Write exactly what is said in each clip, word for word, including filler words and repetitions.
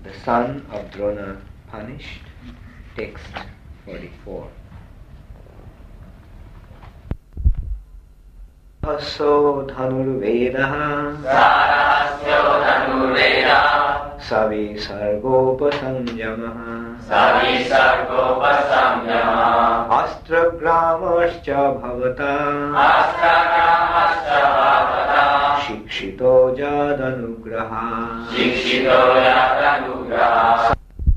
the son of Drona punished. Text forty-four. Sarasyo dhanurvedaha Sarasyo dhanurvedaha Savisargopasamyamaha Savisargopasamyamaha Astragramascha bhavata Astragramascha bhavata Shikshito jadanugraha Shikshito jadanugraha.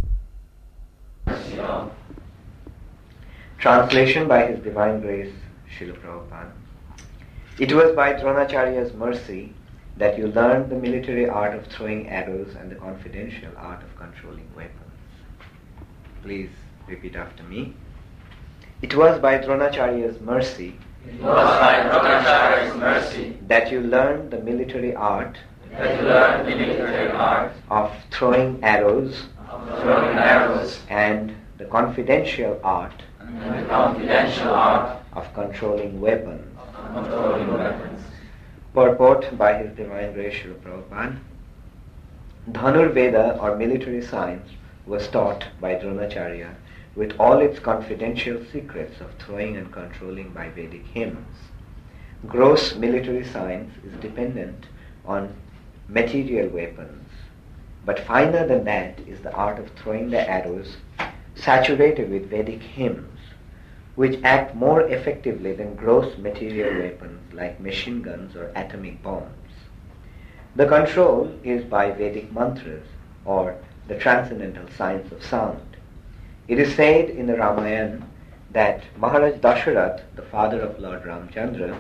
Translation by His Divine Grace, Srila Prabhupada. It was by Dronacharya's mercy that you learned the military art of throwing arrows and the confidential art of controlling weapons. Please repeat after me. It was by Dronacharya's mercy, It was by Dronacharya's mercy that you learned the military art that you learned the military art of throwing arrows of throwing arrows and the confidential art and the confidential art of controlling weapons. of controlling weapons. Purport by His Divine Grace Srila Prabhupada. Dhanurveda or military science was taught by Dronacharya with all its confidential secrets of throwing and controlling by Vedic hymns. Gross military science is dependent on material weapons, but finer than that is the art of throwing the arrows saturated with Vedic hymns, which act more effectively than gross material weapons like machine guns or atomic bombs. The control is by Vedic mantras or the transcendental science of sound. It is said in the Ramayana that Maharaj Dasharath, the father of Lord Ramchandra,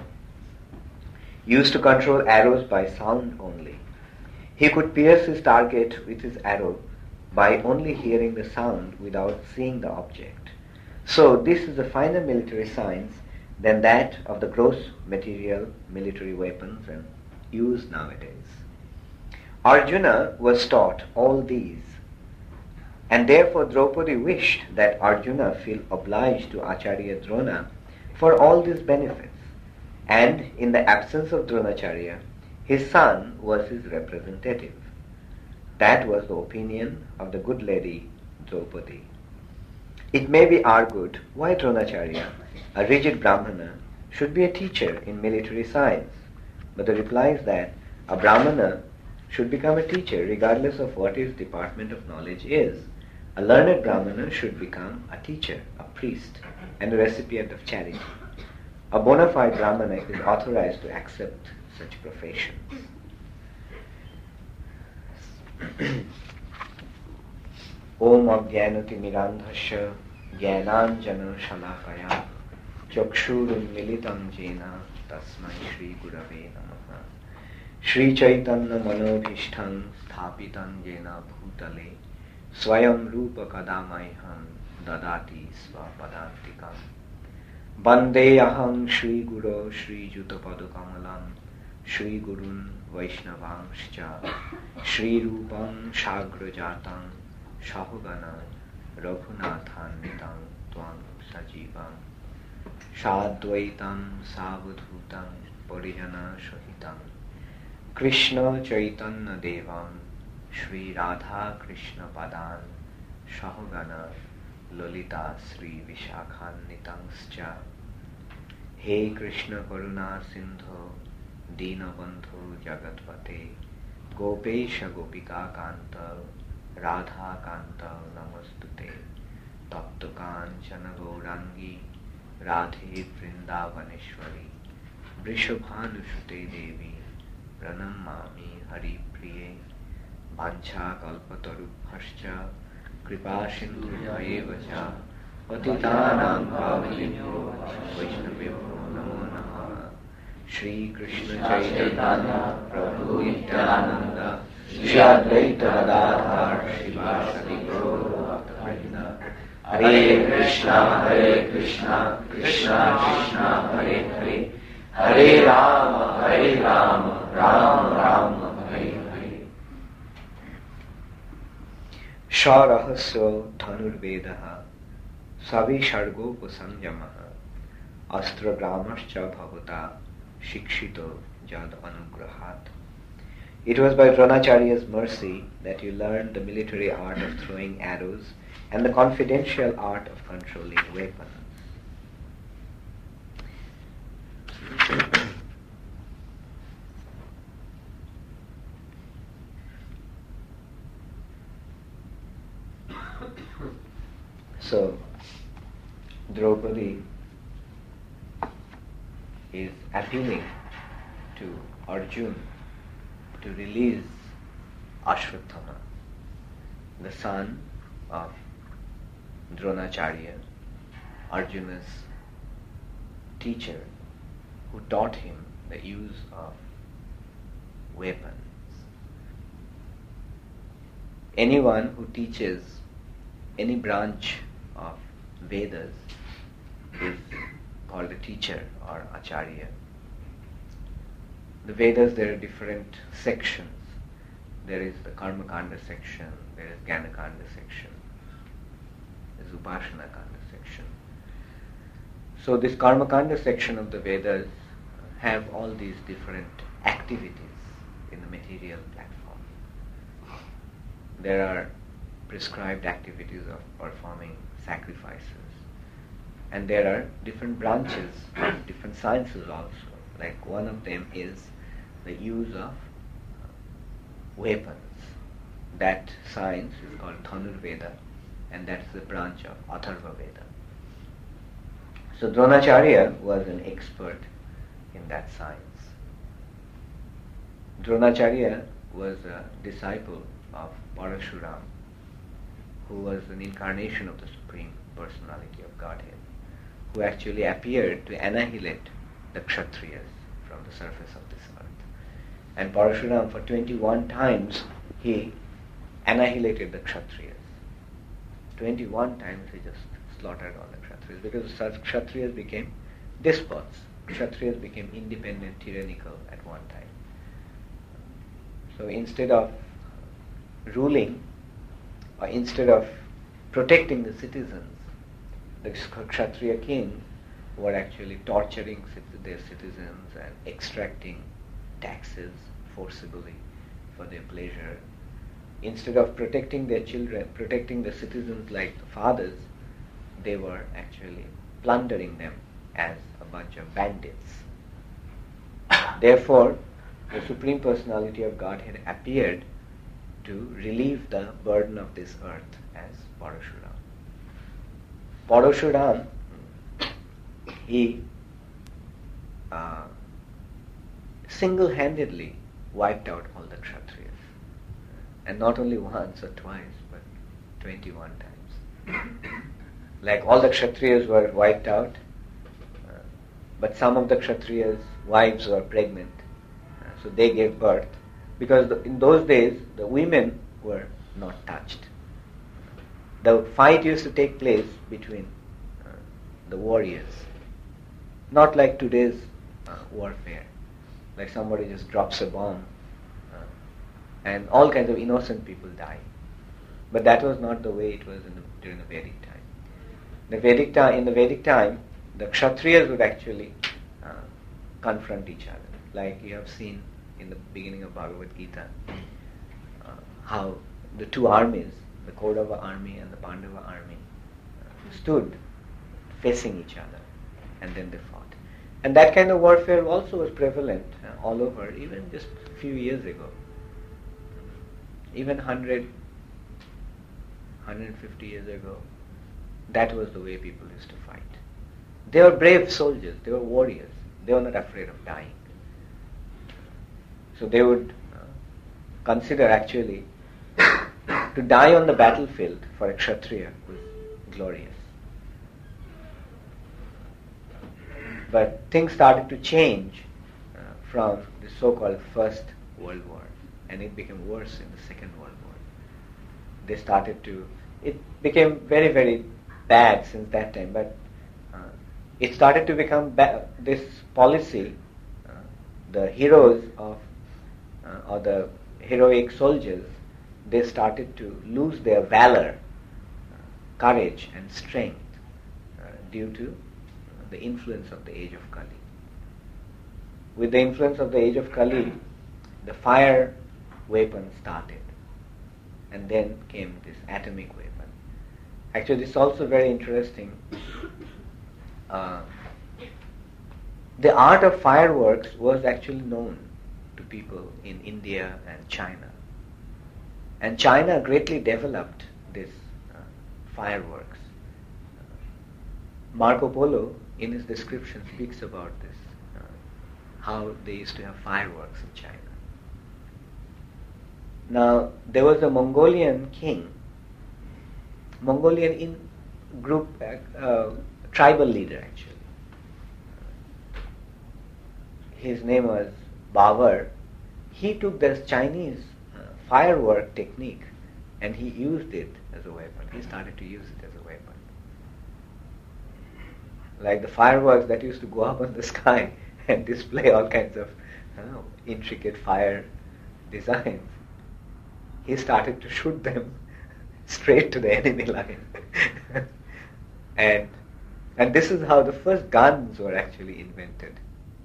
used to control arrows by sound only. He could pierce his target with his arrow by only hearing the sound without seeing the object. So this is a finer military science than that of the gross material military weapons and used nowadays. Arjuna was taught all these, and therefore Draupadi wished that Arjuna feel obliged to Acharya Drona for all these benefits, and in the absence of Dronacharya, his son was his representative. That was the opinion of the good lady Draupadi. It may be argued why Dronacharya, a rigid Brahmana, should be a teacher in military science, but the reply is that a Brahmana should become a teacher regardless of what his department of knowledge is. A learned Brahmana should become a teacher, a priest, and a recipient of charity. A bona fide Brahmana is authorized to accept such professions. Om Ajnanati Mirandhasya Jnananjana Shalakaya Chakshurun Militam Jena Tasmai Shri Gurave Namaha Shri Chaitanya Manobhishtham Sthapitam Jena Bhutale Swayam Rupa Kadamayham Dadati Svapadantikam Bande Aham Shri Guru Shri Jutapadukamalam Shri Gurun Vaishnavangscha Shri Rupam Shagrajatam Shahugana Raghunathan Nitam Tvam Sajivam Shadvaitam Savadhutam Parijana Shahitam Krishna Chaitanya Devam Shri Radha Krishna Padan Shahugana Lolita Sri Vishakhan Nitangscha He Krishna Karuna Sindho Dinabandhu Jagatpate Gopesha Gopika Kanta Radha Kanta Namastute Taptu Kanchana Gaurangi Radhe Vrindavaneshwari Vrishabhanushute Devi Pranamami Hari Priye Vancha Kalpatarubhascha Kripa Sindhu Vayevacha Patitanam Pavanebhyo Vaishnavebhyo Namo Namaha Shri Krishna Chaitanya Prabhu Nityananda Shri Advaita Gadadhar Shivasadi Gaura Bhakta Hare Krishna Hare Krishna Krishna Krishna Hare Hare Hare Rama Hare Rama Rama Rama Hare Hare. Sharahasya Dhanurvedaha Savi Shargopasamyamaha Astra Gramascha Bhavata Shikshito Jad Anugrahat. It was by Dronacharya's mercy that you learned the military art of throwing arrows and the confidential art of controlling weapons. So, Draupadi is appealing to Arjuna to release Ashwatthama, the son of Dronacharya, Arjuna's teacher, who taught him the use of weapons. Anyone who teaches any branch of Vedas is called a teacher or acharya. The Vedas, there are different sections. There is the Karma Kanda section, there is Jnana Kanda section, there is Upasana Kanda section. So this Karma Kanda section of the Vedas have all these different activities in the material platform. There are prescribed activities of performing sacrifices. And there are different branches of different sciences also. Like one of them is the use of weapons. That science is called Dhanurveda, and that's the branch of Atharva Veda. So Dronacharya was an expert in that science. Dronacharya was a disciple of Parashuram, who was an incarnation of the Supreme Personality of Godhead, who actually appeared to annihilate the Kshatriyas from the surface of this earth. And Parashuram, for twenty-one times, he annihilated the Kshatriyas. twenty-one times he just slaughtered all the Kshatriyas, because such Kshatriyas became despots. Kshatriyas became independent, tyrannical at one time. So instead of ruling, or instead of protecting the citizens, the Kshatriya kings were actually torturing their citizens and extracting taxes forcibly for their pleasure. Instead of protecting their children, protecting the citizens like the fathers, they were actually plundering them as a bunch of bandits. Therefore, the Supreme Personality of Godhead appeared to relieve the burden of this earth as Parashuram. Parashuram, he uh, single-handedly wiped out all the Kshatriyas. And not only once or twice, but twenty-one times. Like all the Kshatriyas were wiped out, uh, but some of the Kshatriyas' wives were pregnant, uh, so they gave birth. Because the, in those days, the women were not touched. The fight used to take place between uh, the warriors. Not like today's uh, warfare. Like somebody just drops a bomb uh, and all kinds of innocent people die. But that was not the way it was in the, during the Vedic time. The Vedic time. In the Vedic time, the Kshatriyas would actually uh, confront each other. Like you have seen in the beginning of Bhagavad Gita, uh, how the two armies, the Kaurava army and the Pandava army, uh, stood facing each other, and then they fought. And that kind of warfare also was prevalent uh, all over, even just a few years ago. Even one hundred, one hundred fifty years ago, that was the way people used to fight. They were brave soldiers, they were warriors, they were not afraid of dying. So they would uh, consider actually to die on the battlefield for a Kshatriya was glorious. But things started to change uh, from the so-called First World War, and it became worse in the Second World War. They started to, it became very, very bad since that time, but uh, it started to become ba- this policy, uh, the heroes of Uh, or the heroic soldiers, they started to lose their valor, uh, courage and strength uh, due to uh, the influence of the age of Kali. With the influence of the age of Kali, the fire weapon started. And then came this atomic weapon. Actually, this is also very interesting. Uh, the art of fireworks was actually known to people in India and China. And China greatly developed this uh, fireworks. Marco Polo, in his description, speaks about this, uh, how they used to have fireworks in China. Now, there was a Mongolian king, Mongolian in group, uh, uh, tribal leader actually. His name was Babar. He took this Chinese uh, firework technique and he used it as a weapon. He started to use it as a weapon. Like the fireworks that used to go up in the sky and display all kinds of uh, intricate fire designs. He started to shoot them straight to the enemy line. and and this is how the first guns were actually invented.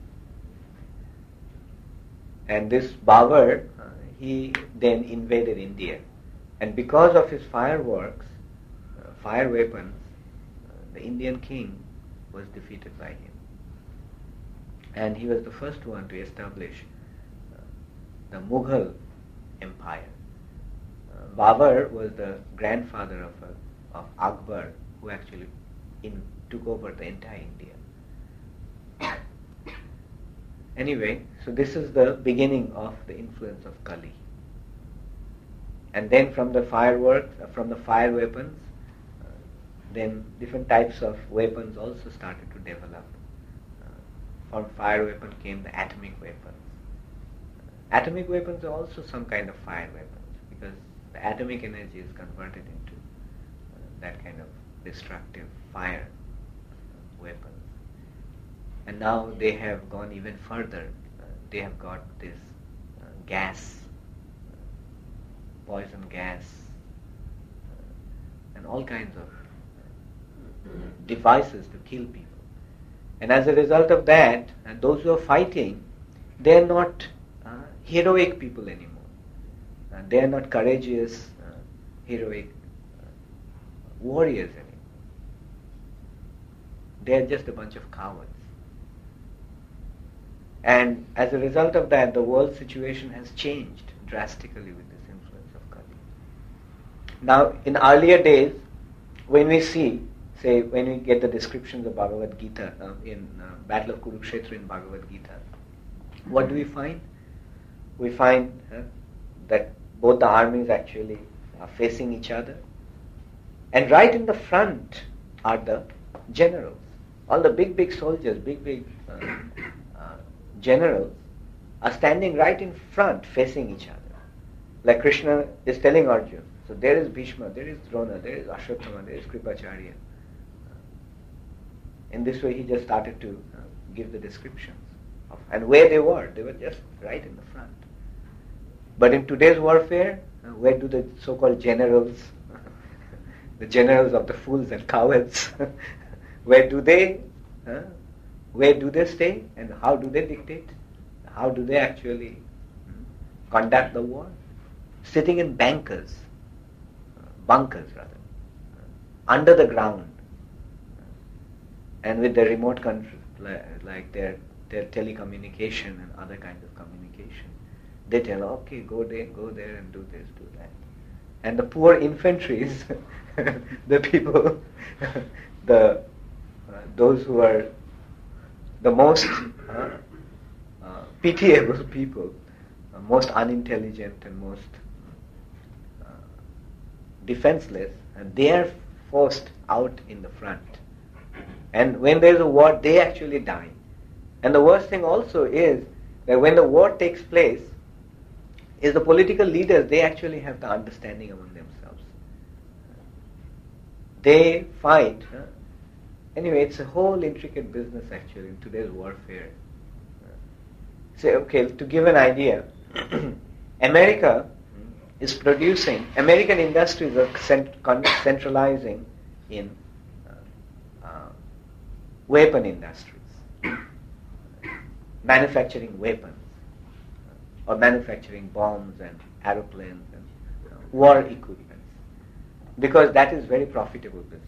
And this Babar, uh, he then invaded India. And because of his fireworks, uh, fire weapons, uh, the Indian king was defeated by him. And he was the first one to establish uh, the Mughal Empire. Uh, Babar was the grandfather of, a, of Akbar, who actually in, took over the entire India. Anyway, so this is the beginning of the influence of Kali. And then from the fireworks, uh, from the fire weapons, uh, then different types of weapons also started to develop. Uh, from fire weapon came the atomic weapons. Uh, atomic weapons are also some kind of fire weapons because the atomic energy is converted into uh, that kind of destructive fire uh, weapons. And now they have gone even further. Uh, they have got this uh, gas, uh, poison gas, uh, and all kinds of uh, devices to kill people. And as a result of that, and those who are fighting, they are not uh, heroic people anymore. Uh, they are not courageous, uh, heroic uh, warriors anymore. They are just a bunch of cowards. And as a result of that, the world situation has changed drastically with this influence of Kali. Now, in earlier days, when we see, say, when we get the descriptions of Bhagavad Gita, uh, in uh, Battle of Kurukshetra in Bhagavad Gita, what do we find? We find uh, that both the armies actually are facing each other. And right in the front are the generals. All the big, big soldiers, big, big uh, generals are standing right in front facing each other. Like Krishna is telling Arjuna. So there is Bhishma, there is Drona, there is Ashwatthama, there is Kripacharya. In this way he just started to uh, give the descriptions of, and where they were. They were just right in the front. But in today's warfare, uh, where do the so-called generals, the generals of the fools and cowards, where do they uh, Where do they stay and how do they dictate? How do they actually hmm, conduct the war? Sitting in bunkers, uh, bunkers rather, uh, under the ground, uh, and with their remote control, like, like their their telecommunication and other kinds of communication. They tell, okay, go there, go there and do this, do that. And the poor infantries, the people, the uh, those who are the most uh, uh, pitiable people, uh, most unintelligent and most uh, defenseless, and they are forced out in the front. And when there is a war, they actually die. And the worst thing also is that when the war takes place, is the political leaders, they actually have the understanding among themselves. They fight. Uh, Anyway, it's a whole intricate business actually in today's warfare. Say, okay, to give an idea, America is producing, American industries are cent- centralizing in uh, uh, weapon industries, manufacturing weapons. or manufacturing bombs and aeroplanes and you know, war equipment, because that is very profitable business.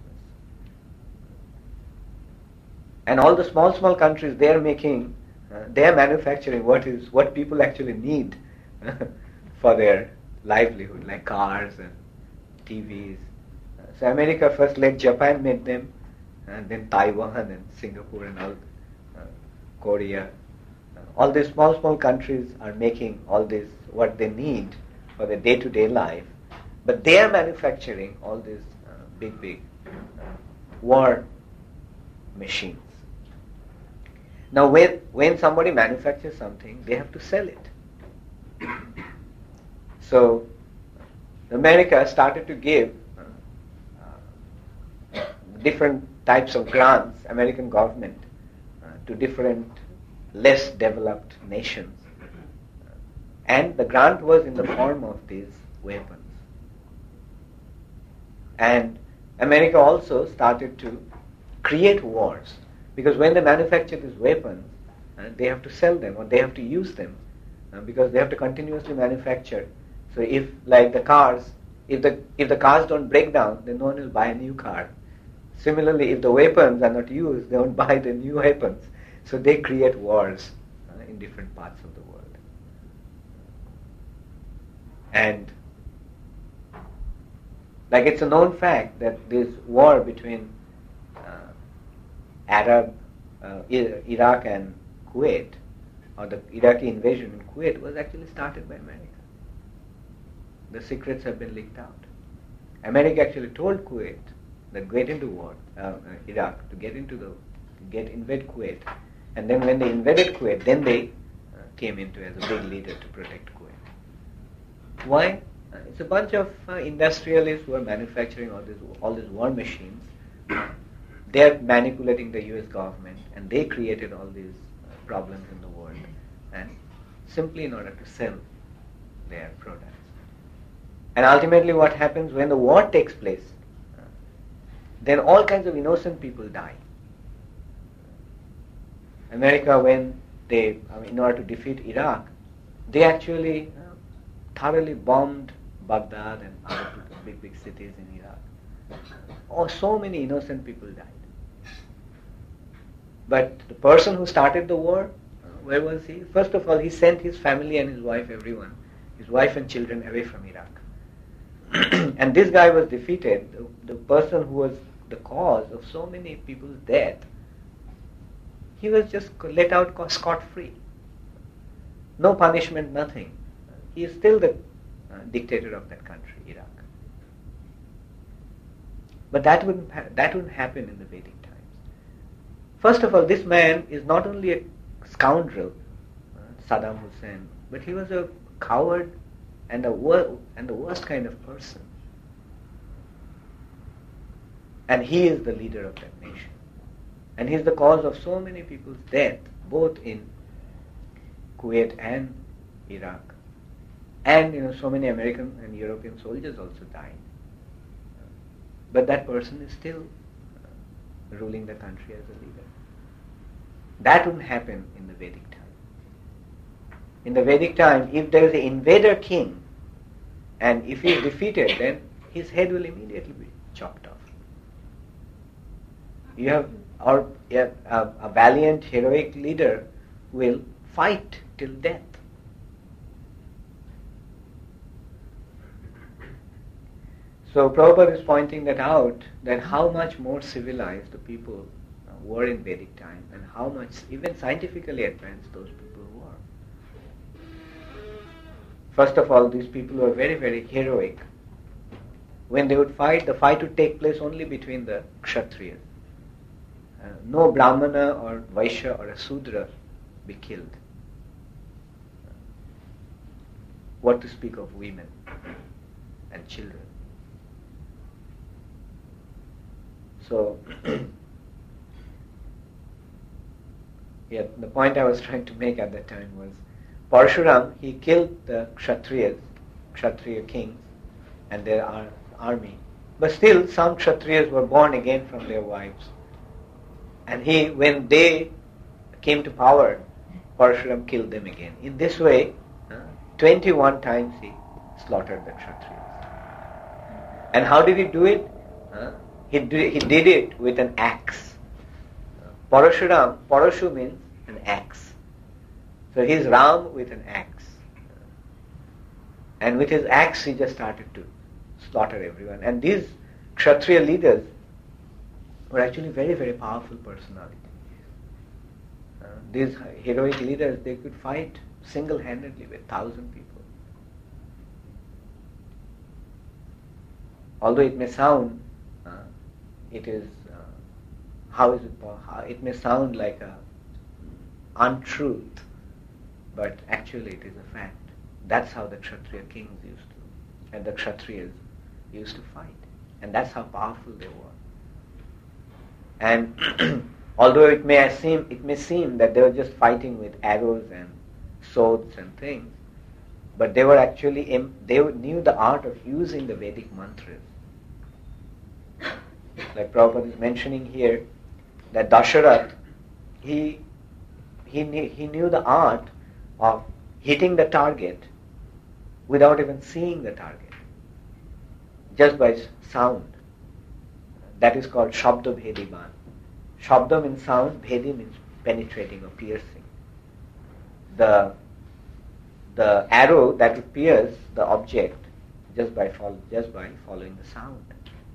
And all the small, small countries, they are making, uh, they are manufacturing what is what people actually need for their livelihood, like cars and T Vs. Uh, so America first let Japan make them, and then Taiwan and Singapore and all, uh, Korea. Uh, all these small, small countries are making all this, what they need for their day-to-day life, but they are manufacturing all these uh, big, big uh, war machines. Now, when, when somebody manufactures something, they have to sell it. So, America started to give uh, uh, different types of grants, American government, uh, to different less developed nations. And the grant was in the form of these weapons. And America also started to create wars. Because when they manufacture these weapons, uh, they have to sell them or they have to use them uh, because they have to continuously manufacture. So if, like the cars, if the if the cars don't break down, then no one will buy a new car. Similarly, if the weapons are not used, they won't buy the new weapons. So they create wars uh, in different parts of the world. And like it's a known fact that this war between Arab, uh, Iraq and Kuwait, or the Iraqi invasion in Kuwait, was actually started by America. The secrets have been leaked out. America actually told Kuwait that get into war, uh, uh, Iraq, to get into the, to get invade Kuwait, and then when they invaded Kuwait, then they uh, came into as a big leader to protect Kuwait. Why? Uh, it's a bunch of uh, industrialists who are manufacturing all these all these war machines. They are manipulating the U S government, and they created all these uh, problems in the world, and simply in order to sell their products. And ultimately what happens when the war takes place, uh, then all kinds of innocent people die. America, when they, I mean, in order to defeat Iraq, they actually uh, thoroughly bombed Baghdad and other big, big cities in Iraq. Oh, so many innocent people died. But the person who started the war, uh, where was he? First of all, he sent his family and his wife, everyone, his wife and children away from Iraq. And this guy was defeated, the, the person who was the cause of so many people's death, he was just let out scot-free. No punishment, nothing. He is still the uh, dictator of that country, Iraq. But that wouldn't ha- that wouldn't happen in the Vedic times. First of all, this man is not only a scoundrel, uh, Saddam Hussein, but he was a coward and a wor- and the worst kind of person. And he is the leader of that nation. And he is the cause of so many people's death, both in Kuwait and Iraq. And you know, so many American and European soldiers also died. But that person is still uh, ruling the country as a leader. That wouldn't happen in the Vedic time. In the Vedic time, if there is an invader king, and if he is defeated, then his head will immediately be chopped off. You have or a, a, a valiant, heroic leader will fight till death. So Prabhupada is pointing that out, that how much more civilized the people uh, were in Vedic time, and how much even scientifically advanced those people were. First of all, these people were very, very heroic. When they would fight, the fight would take place only between the Kshatriyas. Uh, no Brahmana or Vaishya or a Sudra be killed. What to speak of women and children. So, yeah, the point I was trying to make at that time was, Parshuram, he killed the Kshatriyas, Kshatriya kings, and their ar- army. But still, some Kshatriyas were born again from their wives. And he, when they came to power, Parshuram killed them again. In this way, uh, twenty-one times he slaughtered the Kshatriyas. And how did he do it? Uh, he, did, he did it with an axe. Parashuram, Parashu means an axe. So he's Ram with an axe. And with his axe he just started to slaughter everyone. And these Kshatriya leaders were actually very, very powerful personalities. Uh, these heroic leaders, they could fight single-handedly with thousand people. Although it may sound, uh, it is, uh, how is it, how, it may sound like a untruth, but actually it is a fact. That's how the Kshatriya kings used to, and the Kshatriyas used to fight. And that's how powerful they were. And although it may seem, it may seem that they were just fighting with arrows and swords and things, but they were actually, they knew the art of using the Vedic mantras. Like Prabhupada is mentioning here, that Dasharath, he, he, knew, he knew the art of hitting the target without even seeing the target, just by sound. That is called Shabda Bhedi Ban. Shabda means sound, Bhedi means penetrating or piercing. The, the arrow that would pierce the object just by, follow, just by following the sound.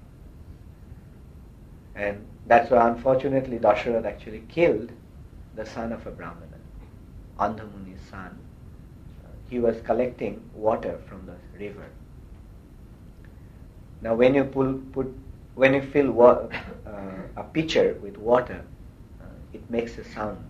And that's why unfortunately Dasharath actually killed the son of a Brahmana, Andhamuni's son. He was collecting water from the river. Now when you pull, put, when you fill wa- uh, a pitcher with water, uh, it makes a sound.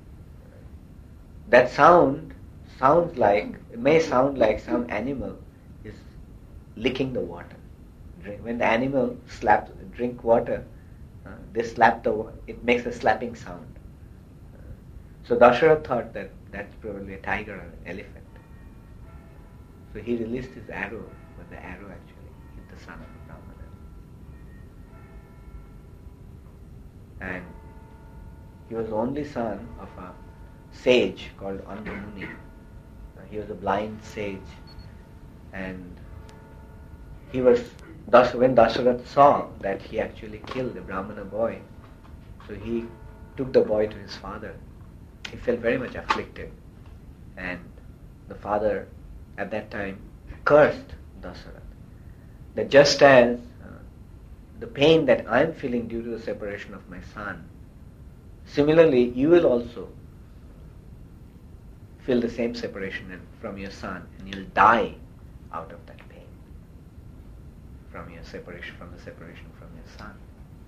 That sound sounds like, it may sound like some animal is licking the water. When the animal slaps, drink water, uh, they slap the, it makes a slapping sound. Uh, so Dasharath thought that that's probably a tiger or an elephant. So he released his arrow, but the arrow actually hit the son of a Brahmana. And he was the only son of a sage called Andhamuni. Uh, he was a blind sage. And he was, Das, when Dasharath saw that he actually killed the Brahmana boy, so he took the boy to his father. He felt very much afflicted. And the father at that time cursed Dasharath, that just as uh, the pain that I am feeling due to the separation of my son, similarly you will also feel the same separation from your son, and you'll die out of that pain from your separation, from the separation from your son.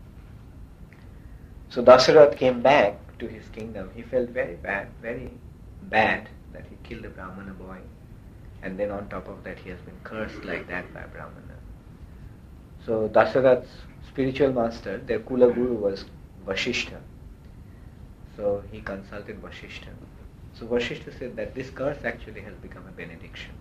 So Dasharath came back to his kingdom. He felt very bad, very bad that he killed a Brahmana boy. And then on top of that, he has been cursed like that by Brahmana. So Dasharath's spiritual master, their Kula Guru was Vasishtha. So he consulted Vasishtha. So Vasishtha said that this curse actually has become a benediction.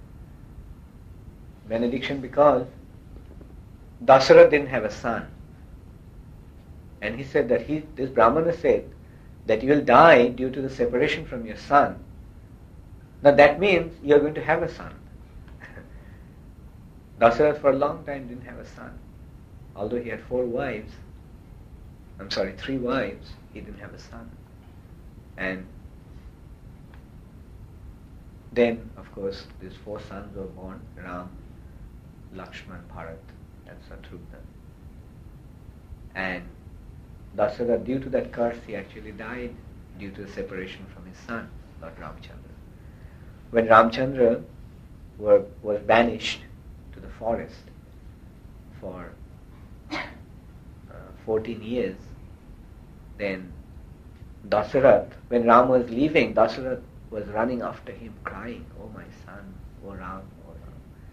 Benediction because Dasharath didn't have a son. And he said that he, this Brahmana said that you will die due to the separation from your son. Now that means you are going to have a son. Dasharath for a long time didn't have a son. Although he had four wives, I'm sorry, three wives, he didn't have a son. And then, of course, these four sons were born, Ram, Lakshman, Bharat, and Shatrugna. And Dasharath, due to that curse, he actually died due to the separation from his son, Lord Ramchandra. When Ramchandra were, was banished to the forest for uh, fourteen years, then Dasharath, when Ram was leaving, Dasharath was running after him crying, "Oh my son, oh Ram, oh Ram."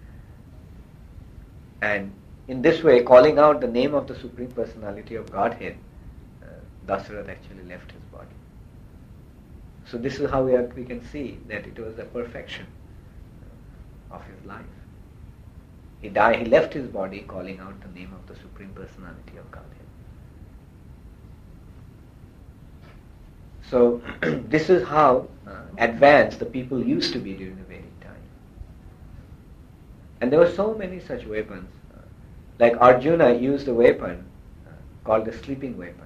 And in this way, calling out the name of the Supreme Personality of Godhead, uh, Dasharath actually left his body. So this is how we, are, we can see that it was the perfection of his life. He died, he left his body calling out the name of the Supreme Personality of Godhead. So this is how uh, advanced the people used to be during the Vedic time. And there were so many such weapons. Like Arjuna used a weapon uh, called the sleeping weapon.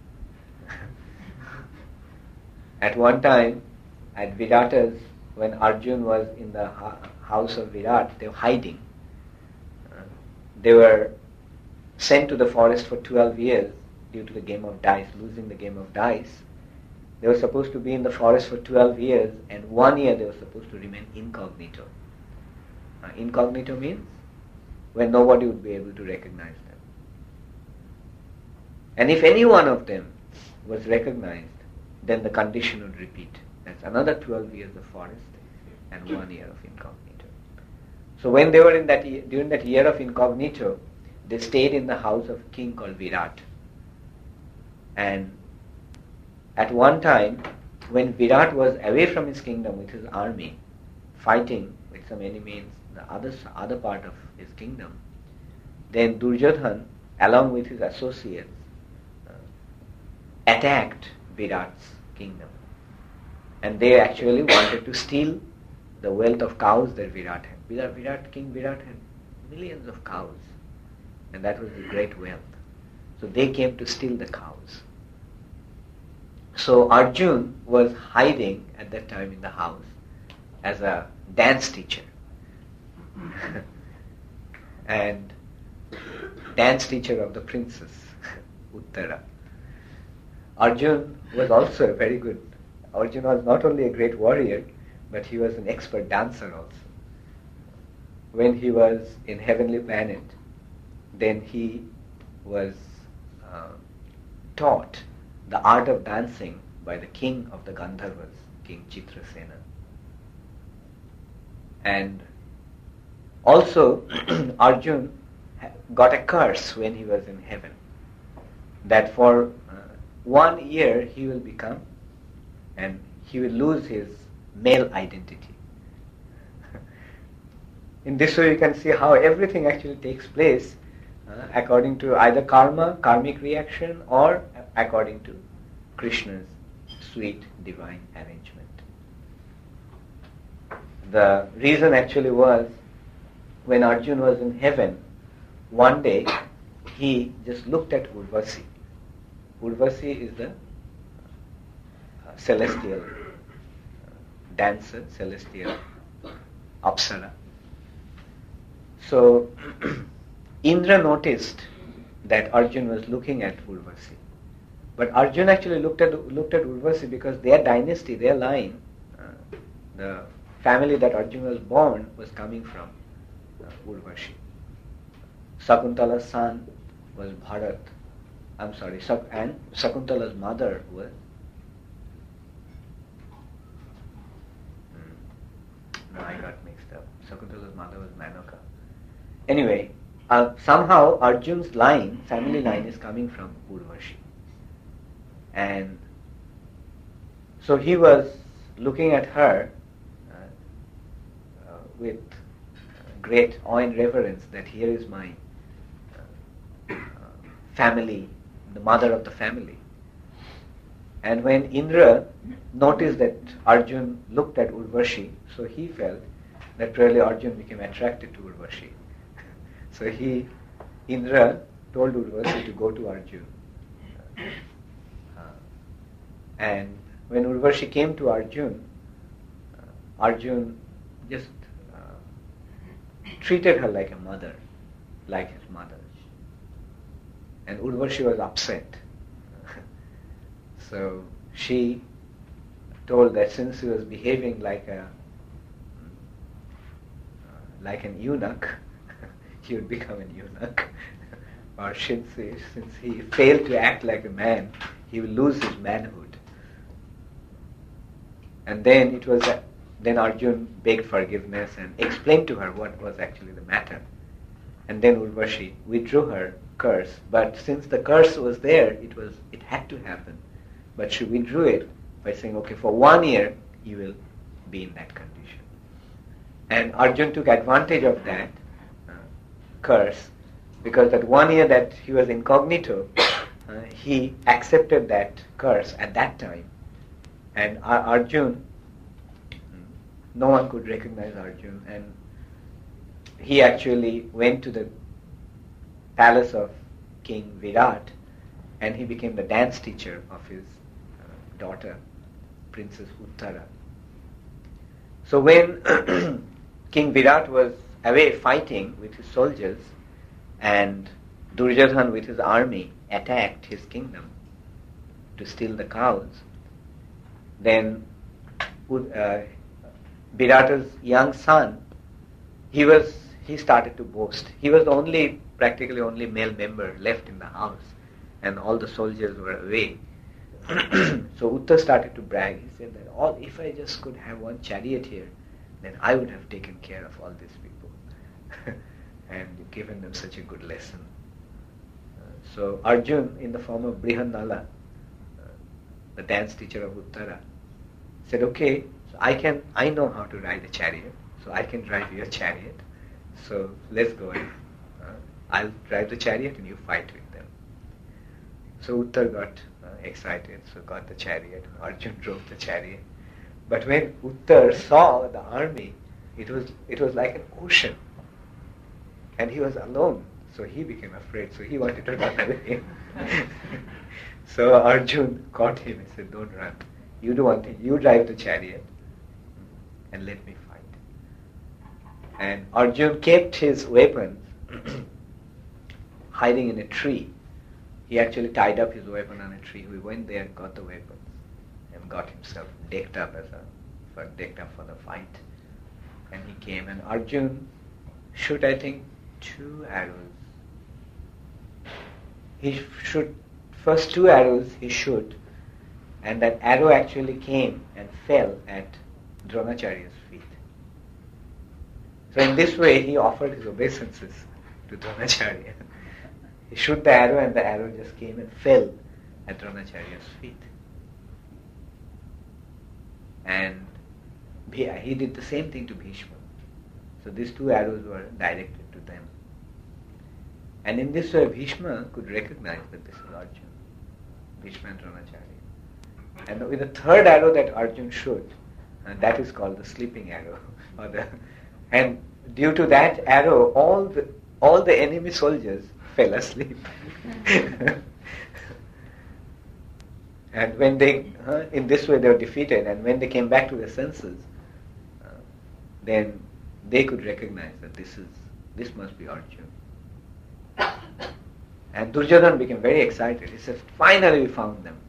At one time, at Virata's, when Arjuna was in the ha- house of Virat, they were hiding. Uh, they were sent to the forest for twelve years due to the game of dice, losing the game of dice. They were supposed to be in the forest for twelve years, and one year they were supposed to remain incognito. Uh, incognito means when nobody would be able to recognize them. And if any one of them was recognized, then the condition would repeat. That's another twelve years of forest and one year of incognito. So when they were in that year, during that year of incognito, they stayed in the house of a king called Virat. And at one time, when Virat was away from his kingdom with his army, fighting with some enemies in the other, other part of his kingdom, then Duryodhan, along with his associates, uh, attacked Virat's kingdom. And they actually wanted to steal the wealth of cows that Virat had. Virat, Virat, King Virat had millions of cows, and that was the great wealth. So they came to steal the cows. So Arjuna was hiding at that time in the house as a dance teacher. And dance teacher of the princess, Uttara. Arjuna was also a very good, Arjuna was not only a great warrior, but he was an expert dancer also. When he was in Heavenly Planet, then he was uh, taught the art of dancing by the king of the Gandharvas, King Chitrasena. And also, Arjuna got a curse when he was in heaven, that for uh, one year he will become, and he will lose his male identity. In this way you can see how everything actually takes place uh, according to either karma, karmic reaction, or according to Krishna's sweet divine arrangement. The reason actually was, when Arjuna was in heaven, one day he just looked at Urvasi. Urvasi is the uh, celestial uh, dancer, celestial Apsara. So Indra noticed that Arjuna was looking at Urvasi. But Arjuna actually looked at looked at Urvasi because their dynasty, their line, uh, the family that Arjuna was born was coming from uh, Urvashi. Sakuntala's son was Bharat. I'm sorry, and Sakuntala's mother was hmm, no, I got mixed up. Sakuntala's mother was Manoka. Anyway, uh, somehow Arjuna's line, family line, is coming from Urvashi. And so he was looking at her uh, uh, with great awe and reverence, that here is my uh, uh, family, the mother of the family. And when Indra noticed that Arjuna looked at Urvashi, so he felt that really Arjuna became attracted to Urvashi. So he, Indra, told Urvashi to go to Arjuna. Uh, and when Urvashi came to Arjuna, uh, Arjuna just uh, treated her like a mother, like his mother. And Urvashi was upset. So she told that since he was behaving like a uh, like an eunuch, he would become an eunuch. Or since he, since he failed to act like a man, he will lose his manhood. And then it was a, then Arjuna begged forgiveness and explained to her what was actually the matter. And then Urvashi withdrew her curse. But since the curse was there, it was it had to happen. But she withdrew it by saying, okay, for one year you will be in that condition. And Arjuna took advantage of that uh, curse, because that one year that he was incognito, uh, he accepted that curse at that time. And Arjuna, no one could recognize Arjuna, and he actually went to the palace of King Virat, and he became the dance teacher of his uh, daughter, Princess Uttara. So when King Virat was away fighting with his soldiers, and Duryodhana with his army attacked his kingdom to steal the cows, then uh, Virata's young son, he was he started to boast. He was the only, practically only male member left in the house, and all the soldiers were away. So Uttar started to brag. He said that, all if I just could have one chariot here, then I would have taken care of all these people and given them such a good lesson. Uh, so Arjun, in the form of Brihannala, uh, the dance teacher of Uttara, said, okay, so I can, I know how to ride a chariot, so I can drive your chariot. So let's go in. Uh, I'll drive the chariot and you fight with them. So Uttar got uh, excited, so got the chariot. Arjun drove the chariot. But when Uttar saw the army, it was it was like an ocean, and he was alone. So he became afraid. So he wanted to run away. So Arjun caught him and said, "Don't run. You do one thing. You drive the chariot, and let me fight." And Arjun kept his weapons hiding in a tree. He actually tied up his weapon on a tree. We went there and got the weapons and got himself decked up as a for decked up for the fight. And he came, and Arjun shoot, I think, two arrows. He shoot first two arrows. He shoot, and that arrow actually came and fell at Dronacharya's feet. So in this way, he offered his obeisances to Dronacharya. He shot the arrow, and the arrow just came and fell at Dronacharya's feet. And he did the same thing to Bhishma. So these two arrows were directed to them. And in this way, Bhishma could recognize that this is Arjun, Bhishma and Dronacharya. And with the third arrow that Arjun shot, and that is called the sleeping arrow. or the, and due to that arrow, all the all the enemy soldiers fell asleep. And when they, uh, in this way they were defeated, and when they came back to their senses, uh, then they could recognize that this is, this must be Arjun. And Duryodhana became very excited. He said, finally we found them.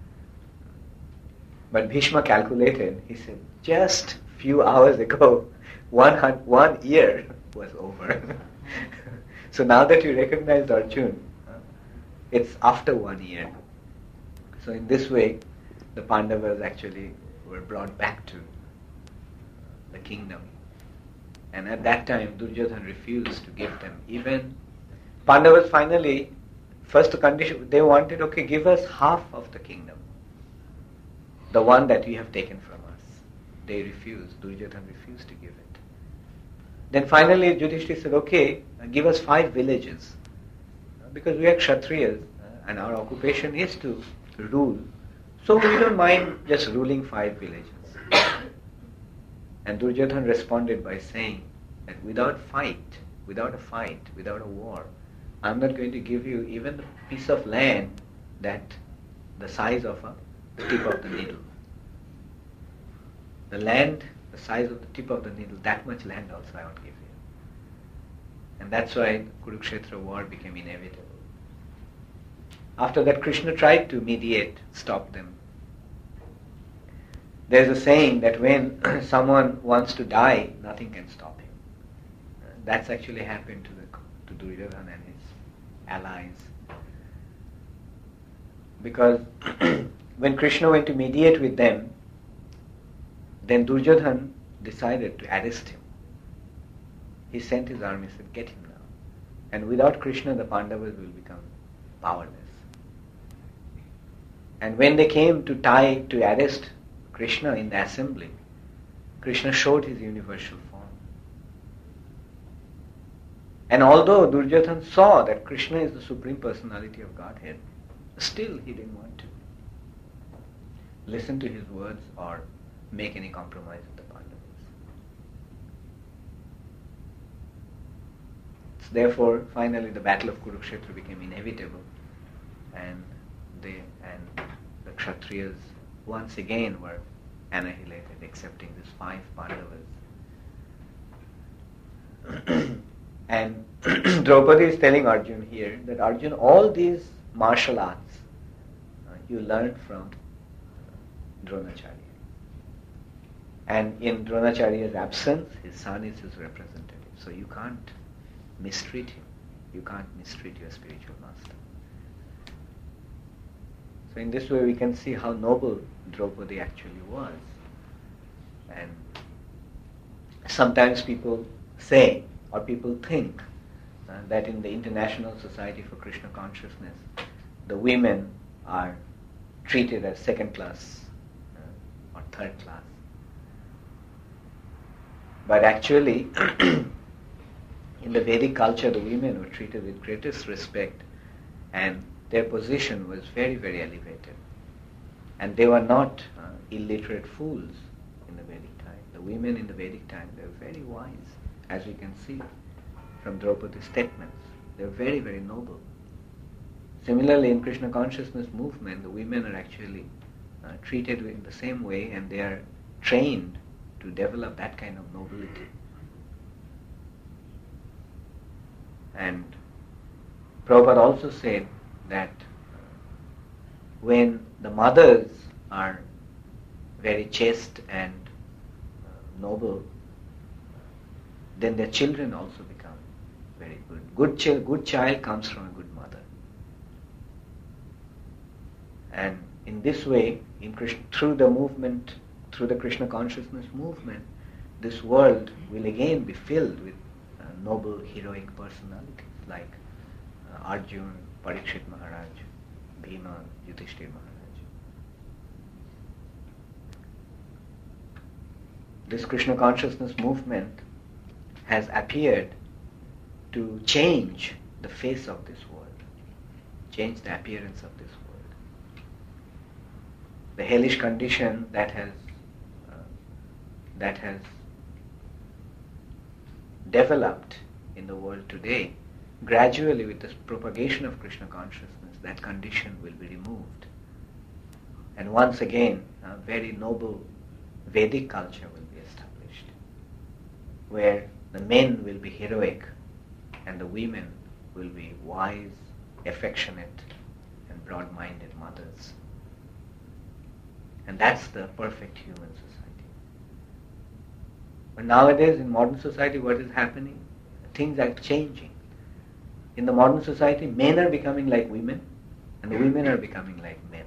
But Bhishma calculated, he said, just few hours ago, one, hun- one year was over. So now that you recognized Arjun, uh, it's after one year. So in this way, the Pandavas actually were brought back to the kingdom. And at that time, Duryodhana refused to give them even. Pandavas finally, first the condition, they wanted, okay, give us half of the kingdom, the one that you have taken from us. They refused. Duryodhana refused to give it. Then finally, Yudhishthira said, okay, give us five villages, because we are Kshatriyas, and our occupation is to rule. So we don't mind just ruling five villages. And Duryodhana responded by saying that without fight, without a fight, without a war, I'm not going to give you even a piece of land that the size of a tip of the needle. The land, the size of the tip of the needle, that much land also I won't give you. And that's why Kurukshetra war became inevitable. After that, Krishna tried to mediate, stop them. There's a saying that when someone wants to die, nothing can stop him. Uh, that's actually happened to the to Duryodhana and his allies. Because when Krishna went to mediate with them, then Duryodhana decided to arrest him. He sent his army, said, get him now. And without Krishna, the Pandavas will become powerless. And when they came to tie, to arrest Krishna in the assembly, Krishna showed his universal form. And although Duryodhana saw that Krishna is the Supreme Personality of Godhead, still he didn't want to listen to his words or make any compromise with the Pandavas. So therefore, finally, the battle of Kurukshetra became inevitable, and they and the Kshatriyas once again were annihilated, excepting these five Pandavas. And Draupadi is telling Arjun here that Arjun, all these martial arts uh, you learned from Dronacharya. And in Dronacharya's absence, his son is his representative. So you can't mistreat him. You can't mistreat your spiritual master. So in this way we can see how noble Draupadi actually was. And sometimes people say or people think uh, that in the International Society for Krishna Consciousness, the women are treated as second class uh, or third class. But actually, in the Vedic culture, the women were treated with greatest respect, and their position was very, very elevated. And they were not uh, illiterate fools in the Vedic time. The women in the Vedic time, they were very wise, as we can see from Draupadi's statements. They were very, very noble. Similarly, in Krishna consciousness movement, the women are actually uh, treated in the same way, and they are trained to develop that kind of nobility. And Prabhupada also said that when the mothers are very chaste and uh, noble, then their children also become very good. Good, ch- good child comes from a good mother. And in this way, in Krishna, through the movement, through the Krishna consciousness movement, this world will again be filled with uh, noble, heroic personalities like uh, Arjun, Parikshit Maharaj, Bhima, Yudhishthir Maharaj. This Krishna consciousness movement has appeared to change the face of this world, change the appearance of this world. The hellish condition that has uh, that has developed in the world today, gradually with the propagation of Krishna consciousness, that condition will be removed. And once again, a very noble Vedic culture will be established, where the men will be heroic and the women will be wise, affectionate, and broad-minded mothers. And that's the perfect human society. But nowadays, in modern society, what is happening? Things are changing. In the modern society, men are becoming like women, and the women are becoming like men.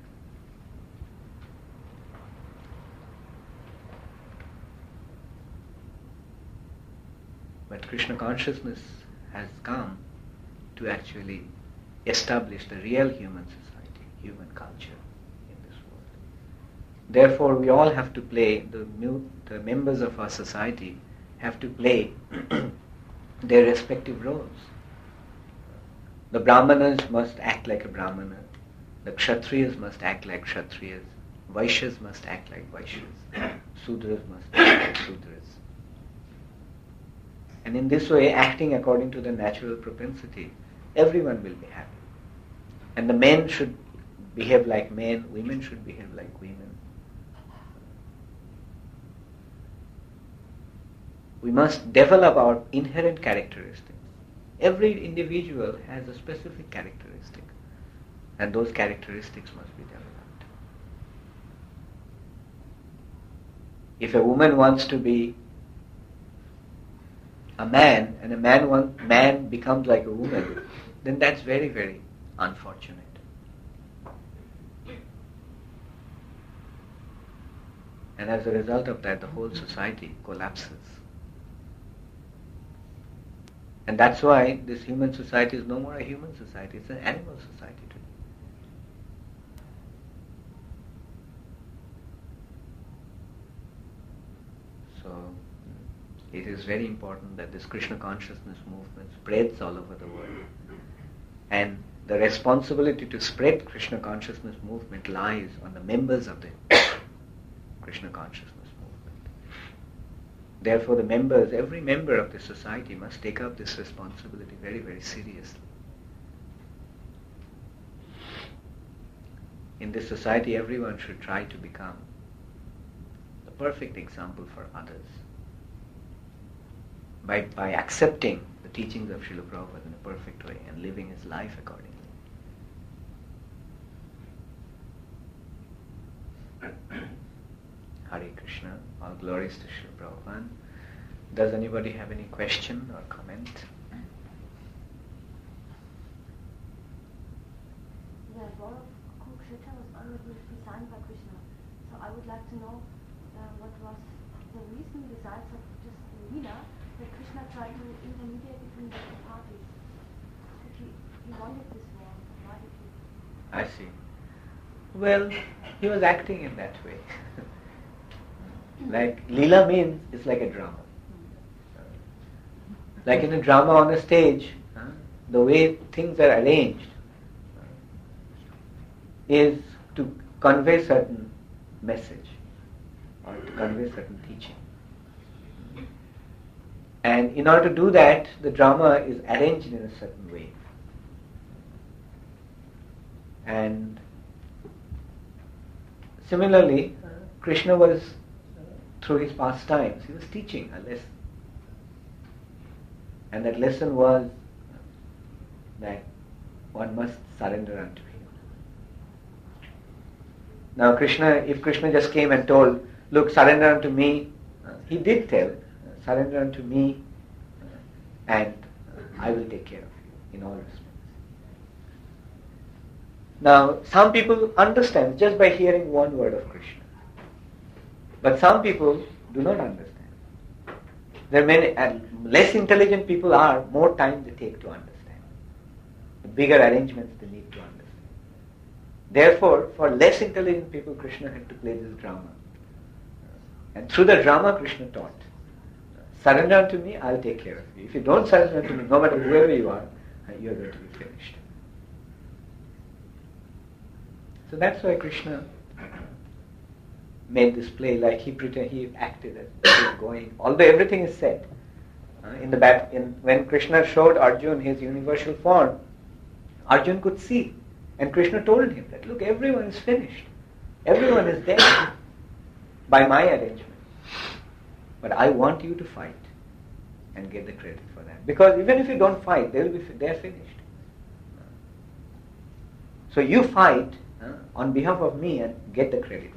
But Krishna consciousness has come to actually establish the real human society, human culture in this world. Therefore, we all have to play, the, new, the members of our society have to play their respective roles. The Brahmanas must act like a Brahmana. The Kshatriyas must act like Kshatriyas. Vaishyas must act like Vaishyas. Sudras must act like Sudras. And in this way, acting according to the natural propensity, everyone will be happy. And the men should behave like men, women should behave like women. We must develop our inherent characteristics. Every individual has a specific characteristic, and those characteristics must be developed. If a woman wants to be a man, and a man want, man becomes like a woman, then that's very, very unfortunate. And as a result of that, the whole society collapses. And that's why this human society is no more a human society, it's an animal society today. So, it is very important that this Krishna consciousness movement spreads all over the world. And the responsibility to spread Krishna consciousness movement lies on the members of the Krishna consciousness movement. Therefore the members, every member of the society must take up this responsibility very, very seriously. In this society, everyone should try to become the perfect example for others by, by accepting the teachings of Srila Prabhupada in a perfect way and living his life accordingly. Hare Krishna, all glories to Srila Prabhupada. Does anybody have any question or comment? The war of Kurukshetra was already designed by Krishna. So I would like to know uh, what was the reason, besides of just the Leela, that Krishna tried to intermediate between the two parties. If he, he wanted this war, why did he? I see. Well, he was acting in that way. Like, Leela means it's like a drama. Like in a drama on a stage, uh, the way things are arranged uh, is to convey certain message or to convey certain teaching. And in order to do that, the drama is arranged in a certain way. And similarly, uh, Krishna was, uh, through his pastimes, he was teaching a lesson. And that lesson was that one must surrender unto him. Now Krishna, if Krishna just came and told, look, surrender unto me, uh, he did tell, uh, surrender unto me uh, and uh, I will take care of you in all respects. Now some people understand just by hearing one word of Krishna. But some people do not understand. There are many, and less intelligent people are, more time they take to understand. The bigger arrangements they need to understand. Therefore, for less intelligent people, Krishna had to play this drama. And through the drama, Krishna taught. Surrender unto me, I'll take care of you. If you don't surrender unto me, no matter whoever you are, you are going to be finished. So that's why Krishna made this play, like he pretend he acted as he was going. Although everything is said uh, in the bat, in when Krishna showed Arjuna his universal form, Arjuna could see, and Krishna told him that look, everyone is finished, everyone is dead by my arrangement. But I want you to fight and get the credit for that, because even if you don't fight, they will be they are finished. So you fight uh, on behalf of me and get the credit for.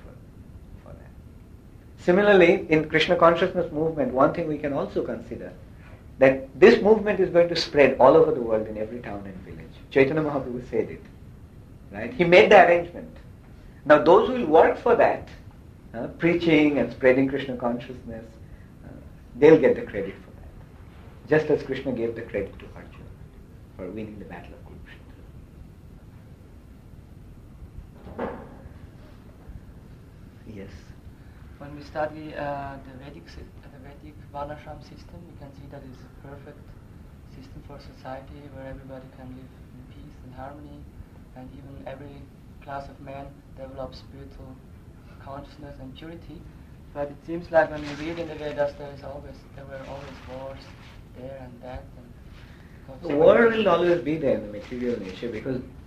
Similarly, in Krishna consciousness movement, one thing we can also consider, that this movement is going to spread all over the world in every town and village. Chaitanya Mahaprabhu said it. Right? He made the arrangement. Now those who will work for that, uh, preaching and spreading Krishna consciousness, uh, they'll get the credit for that. Just as Krishna gave the credit to Arjuna for winning the battle of Kurukshetra. Yes. When we study uh, the Vedic sy- the Vedic Varnashram system, we can see that it's a perfect system for society where everybody can live in peace and harmony, and even every class of man develops spiritual consciousness and purity. But it seems like when we read in the Vedas, there is always there were always wars there and that. And the war will always be there in the material nature, because